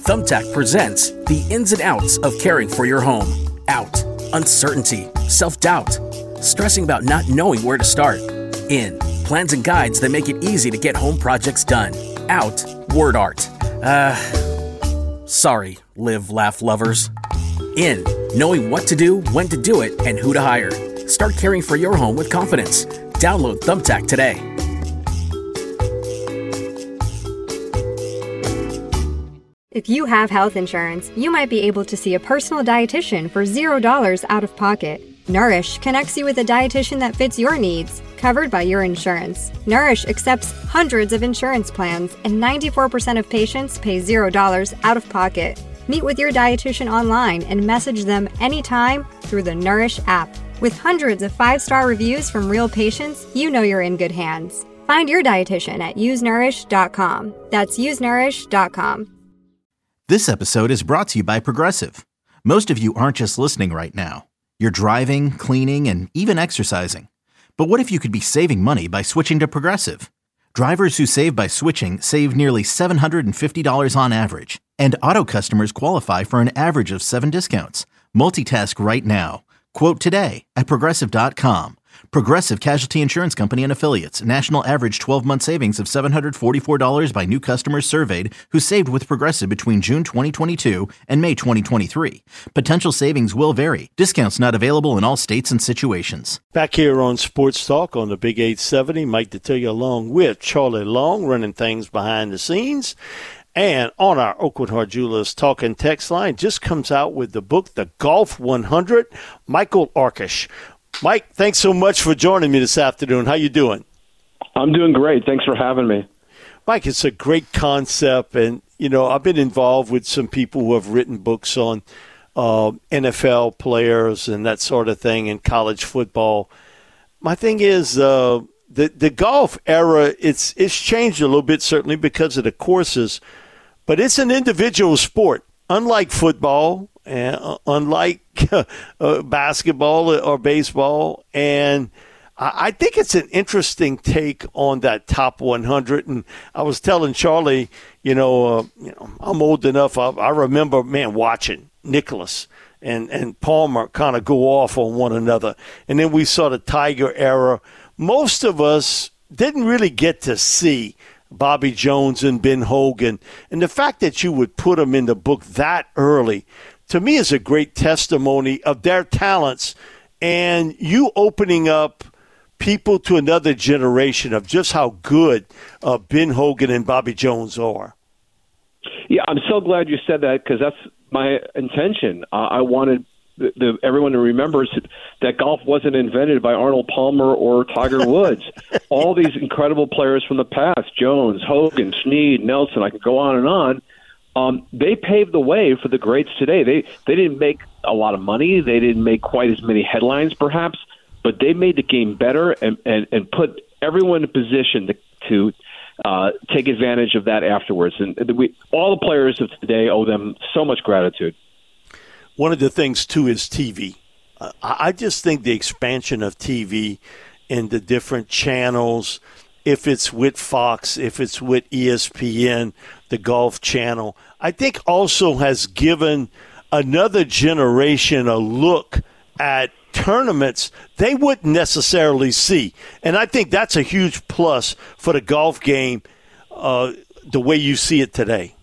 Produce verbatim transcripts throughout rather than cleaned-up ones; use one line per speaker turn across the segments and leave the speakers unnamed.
Thumbtack presents the ins and outs of caring for your home. Out, uncertainty, self-doubt, stressing about not knowing where to start. In, plans and guides that make it easy to get home projects done. Out, word art. Uh, sorry, live, laugh lovers. In, knowing what to do, when to do it, and who to hire. Start caring for your home with confidence. Download Thumbtack today.
If you have health insurance, you might be able to see a personal dietitian for zero dollars out of pocket. Nourish connects you with a dietitian that fits your needs, covered by your insurance. Nourish accepts hundreds of insurance plans, and ninety-four percent of patients pay zero dollars out of pocket. Meet with your dietitian online and message them anytime through the Nourish app. With hundreds of five-star reviews from real patients, you know you're in good hands. Find your dietitian at use nourish dot com. That's use nourish dot com.
This episode is brought to you by Progressive. Most of you aren't just listening right now. You're driving, cleaning, and even exercising. But what if you could be saving money by switching to Progressive? Drivers who save by switching save nearly seven hundred fifty dollars on average. And auto customers qualify for an average of seven discounts. Multitask right now. Quote today at progressive dot com. Progressive Casualty Insurance Company and Affiliates. National average twelve-month savings of seven hundred forty-four dollars by new customers surveyed who saved with Progressive between June twenty twenty-two and May twenty twenty-three. Potential savings will vary. Discounts not available in all states and situations.
Back here on Sports Talk on the Big eight seventy, Mike Detillier along with Charlie Long running things behind the scenes. And on our Oakwood Heart Jewelers Talk and Text line just comes out with the book, The Golf one hundred, Michael Arkush. Mike, thanks so much for joining me this afternoon. How you doing?
I'm doing great. Thanks for having me.
Mike, it's a great concept. And, you know, I've been involved with some people who have written books on uh, N F L players and that sort of thing in college football. My thing is uh, the, the golf era, it's it's changed a little bit, certainly because of the courses. But it's an individual sport, unlike football, and uh, unlike uh, basketball or baseball. And I, I think it's an interesting take on that top one hundred. And I was telling Charlie, you know, uh, you know, I'm old enough. I, I remember, man, watching Nicklaus and, and Palmer kind of go off on one another. And then we saw the Tiger era. Most of us didn't really get to see Bobby Jones and Ben Hogan. And the fact that you would put them in the book that early, to me, is a great testimony of their talents and you opening up people to another generation of just how good uh, Ben Hogan and Bobby Jones are.
Yeah, I'm so glad you said that because that's my intention. Uh, I wanted the, the, everyone to remember that golf wasn't invented by Arnold Palmer or Tiger Woods. All these incredible players from the past, Jones, Hogan, Snead, Nelson, I could go on and on, um, they paved the way for the greats today. They they didn't make a lot of money. They didn't make quite as many headlines, perhaps, but they made the game better and, and, and put everyone in position to, to uh, take advantage of that afterwards. And we, all the players of today owe them so much gratitude.
One of the things, too, is T V. Uh, I just think the expansion of T V and the different channels, if it's with Fox, if it's with E S P N, the Golf Channel, I think also has given another generation a look at tournaments they wouldn't necessarily see. And I think that's a huge plus for the golf game, uh, the way you see it today.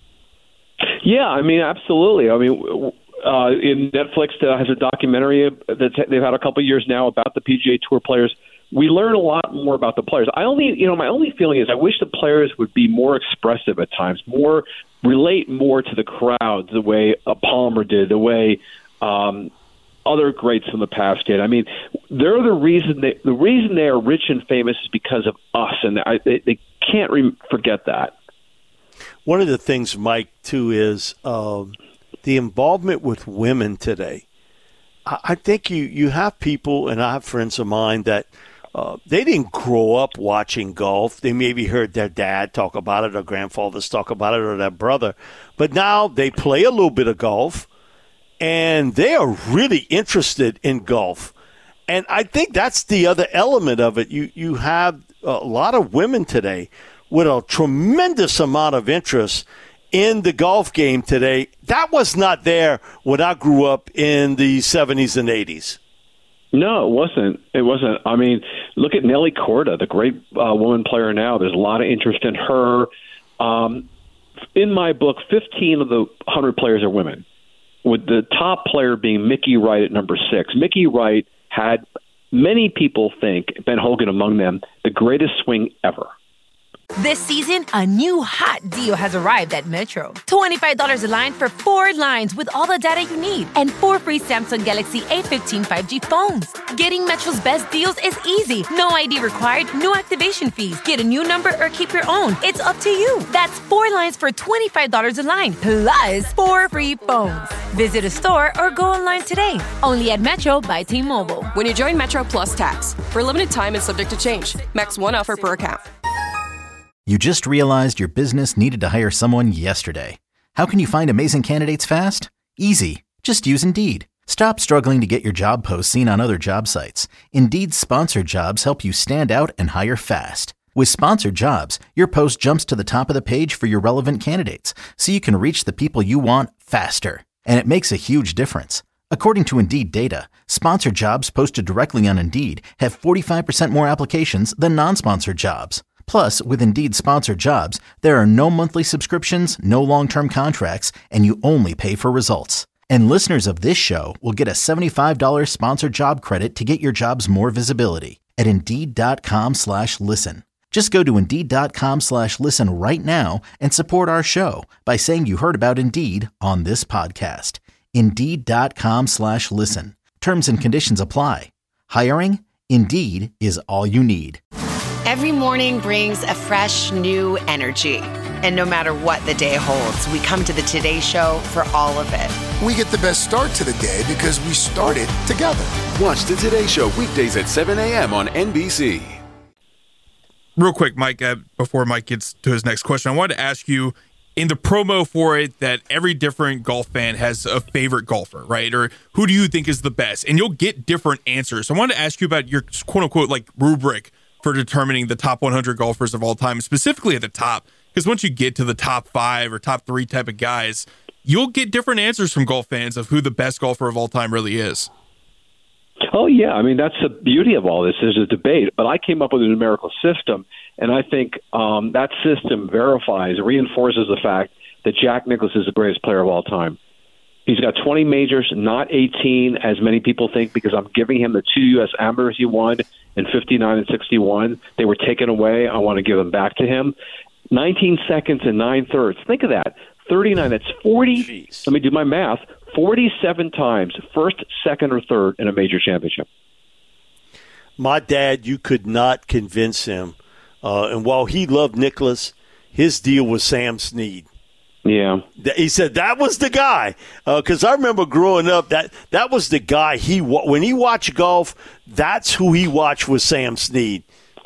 Yeah, I mean, absolutely. I mean, uh, in Netflix uh, has a documentary that they've had a couple of years now about the P G A Tour players. We learn a lot more about the players. I only, you know, my only feeling is I wish the players would be more expressive at times, more relate more to the crowd, the way uh, Palmer did, the way um, other greats from the past did. I mean, they're the reason they, the reason they are rich and famous is because of us, and I, they, they can't re- forget that.
One of the things, Mike, too, is um, the involvement with women today. I, I think you, you have people, and I have friends of mine that uh, they didn't grow up watching golf. They maybe heard their dad talk about it or grandfathers talk about it or their brother. But now they play a little bit of golf, and they are really interested in golf. And I think that's the other element of it. You you have a lot of women today with a tremendous amount of interest in the golf game today. That was not there when I grew up in the seventies and eighties.
No, it wasn't. It wasn't. I mean, look at Nelly Korda, the great uh, woman player now. There's a lot of interest in her. Um, in my book, fifteen of the one hundred players are women, with the top player being Mickey Wright at number six. Mickey Wright had, many people think, Ben Hogan among them, the greatest swing ever.
This season, a new hot deal has arrived at Metro. twenty-five dollars a line for four lines with all the data you need and four free Samsung Galaxy A fifteen five G phones. Getting Metro's best deals is easy. No I D required, no activation fees. Get a new number or keep your own. It's up to you. That's four lines for twenty-five dollars a line, plus four free phones. Visit a store or go online today. Only at Metro by T-Mobile.
When you join Metro Plus Tax, for a limited time and subject to change. Max one offer per account.
You just realized your business needed to hire someone yesterday. How can you find amazing candidates fast? Easy. Just use Indeed. Stop struggling to get your job posts seen on other job sites. Indeed's sponsored jobs help you stand out and hire fast. With sponsored jobs, your post jumps to the top of the page for your relevant candidates, so you can reach the people you want faster. And it makes a huge difference. According to Indeed data, sponsored jobs posted directly on Indeed have forty-five percent more applications than non-sponsored jobs. Plus, with Indeed sponsored jobs, there are no monthly subscriptions, no long-term contracts, and you only pay for results. And listeners of this show will get a seventy-five dollars sponsored job credit to get your jobs more visibility at Indeed.com slash listen. Just go to Indeed.com slash listen right now and support our show by saying you heard about Indeed on this podcast. Indeed.com slash listen. Terms and conditions apply. Hiring? Indeed is all you need.
Every morning brings a fresh, new energy. And no matter what the day holds, we come to the Today Show for all of it.
We get the best start to the day because we started together.
Watch the Today Show weekdays at seven a.m. on N B C.
Real quick, Mike, uh, before Mike gets to his next question, I wanted to ask you, in the promo for it, that every different golf fan has a favorite golfer, right? Or who do you think is the best? And you'll get different answers. So I wanted to ask you about your quote-unquote like rubric for determining the top one hundred golfers of all time, specifically at the top. Because once you get to the top five or top three type of guys, you'll get different answers from golf fans of who the best golfer of all time really is.
Oh, yeah. I mean, that's the beauty of all this is a debate. But I came up with a numerical system, and I think um, that system verifies, reinforces the fact that Jack Nicklaus is the greatest player of all time. He's got twenty majors, not eighteen, as many people think, because I'm giving him the two U S Amateurs he won in fifty-nine and sixty-one. They were taken away. I want to give them back to him. nineteen seconds and nine thirds. Think of that. thirty-nine. That's forty. Jeez. Let me do my math. forty-seven times, first, second, or third in a major championship.
My dad, you could not convince him. Uh, and while he loved Nicklaus, his deal was Sam Snead.
Yeah.
He said that was the guy. Because uh, I remember growing up, that that was the guy. He When he watched golf, that's who he watched was Sam Snead.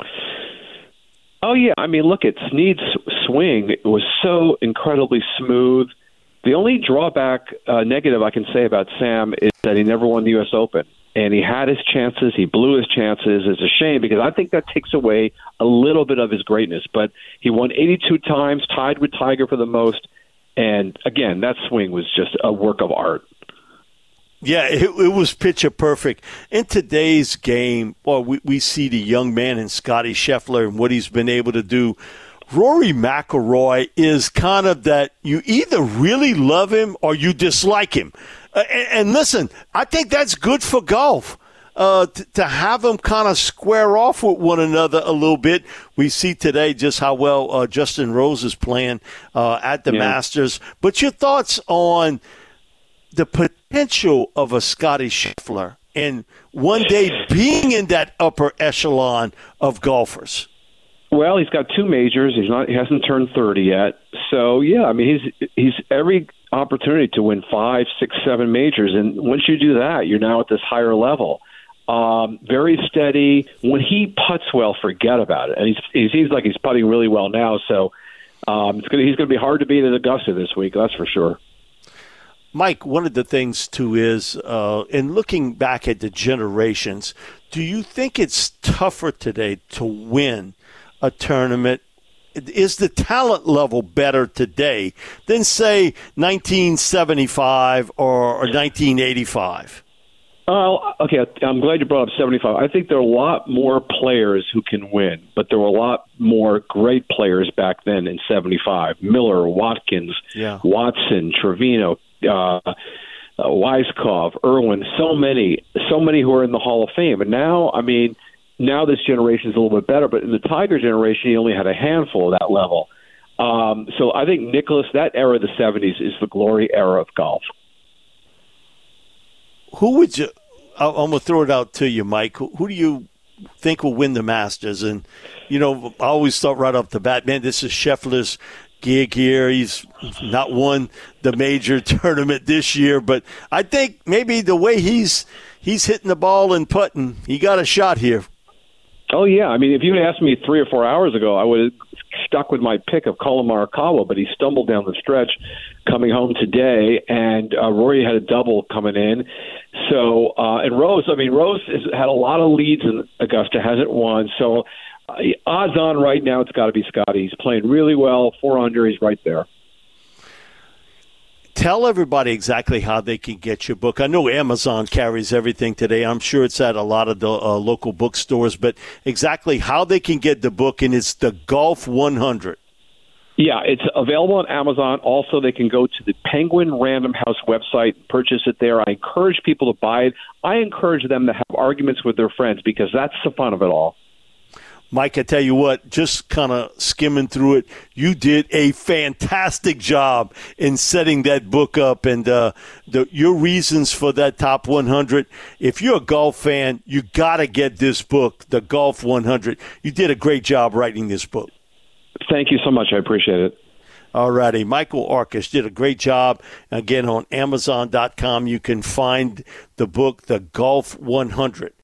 Oh, yeah. I mean, look at Snead's swing. It was so incredibly smooth. The only drawback, uh, negative I can say about Sam is that he never won the U S Open. And he had his chances. He blew his chances. It's a shame because I think that takes away a little bit of his greatness. But he won eighty-two times, tied with Tiger for the most. And, again, that swing was just a work of art.
Yeah, it, it was picture perfect. In today's game, well, we, we see the young man in Scottie Scheffler and what he's been able to do. Rory McIlroy is kind of that you either really love him or you dislike him. Uh, and, and listen, I think that's good for golf. Uh, t- to have them kind of square off with one another a little bit. We see today just how well uh, Justin Rose is playing uh, at the yeah. Masters. But your thoughts on the potential of a Scottie Scheffler and one day being in that upper echelon of golfers?
Well, he's got two majors. He's not. He hasn't turned thirty yet. So yeah, I mean, he's he's every opportunity to win five, six, seven majors. And once you do that, you're now at this higher level. Um, very steady. When he putts well, forget about it. And he's, he seems like he's putting really well now. So um, it's gonna, he's going to be hard to beat at Augusta this week. That's for sure.
Mike, one of the things, too, is uh, in looking back at the generations, do you think it's tougher today to win a tournament is the talent level better today than, say, nineteen seventy-five or, or nineteen eighty-five?
Uh, okay, I'm glad you brought up seventy-five. I think there are a lot more players who can win, but there were a lot more great players back then in seventy-five. Miller, Watkins,
yeah.
Watson, Trevino, uh, uh, Weiskopf, Irwin, so many, so many who are in the Hall of Fame. And now, I mean, now this generation is a little bit better, but in the Tiger generation, he only had a handful of that level. Um, so I think Nicklaus, that era of the seventies is the glory era of golf.
Who would you – I'm going to throw it out to you, Mike. Who, who do you think will win the Masters? And, you know, I always thought right off the bat, man, this is Scheffler's gig here. He's not won the major tournament this year. But I think maybe the way he's he's hitting the ball and putting, he got a shot here.
Oh, yeah. I mean, if you had asked me three or four hours ago, I would have stuck with my pick of Collin Morikawa, but he stumbled down the stretch coming home today, and uh, Rory had a double coming in. So, uh, and Rose, I mean, Rose has had a lot of leads in Augusta, hasn't won. So, uh, odds on right now, it's got to be Scotty. He's playing really well, four under, he's right there.
Tell everybody exactly how they can get your book. I know Amazon carries everything today. I'm sure it's at a lot of the uh, local bookstores, but exactly how they can get the book, and it's the Golf one hundred.
Yeah, it's available on Amazon. Also, they can go to the Penguin Random House website and purchase it there. I encourage people to buy it. I encourage them to have arguments with their friends because that's the fun of it all.
Mike, I tell you what, just kind of skimming through it, you did a fantastic job in setting that book up, and uh, the, your reasons for that top one hundred. If you're a golf fan, you got to get this book, the Golf one hundred. You did a great job writing this book.
Thank you so much. I appreciate it.
All righty. Michael Arkush did a great job. Again, on Amazon dot com, you can find the book, The Golf one hundred.